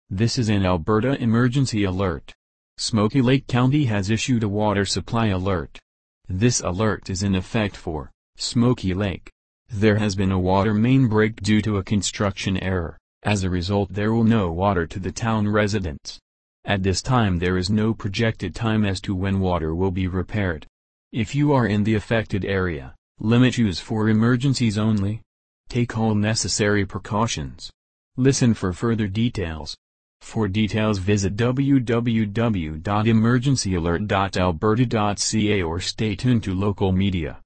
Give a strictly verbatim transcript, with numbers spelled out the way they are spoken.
This is an Alberta emergency alert. Smoky Lake County has issued a water supply alert. This alert is in effect for Smoky Lake. There has been a water main break due to a construction error. As a result, there will no water to the town residents. At this time there is no projected time as to when water will be repaired. If you are in the affected area, limit use for emergencies only. Take all necessary precautions. Listen for further details. For details visit w w w dot emergency alert dot alberta dot c a or stay tuned to local media.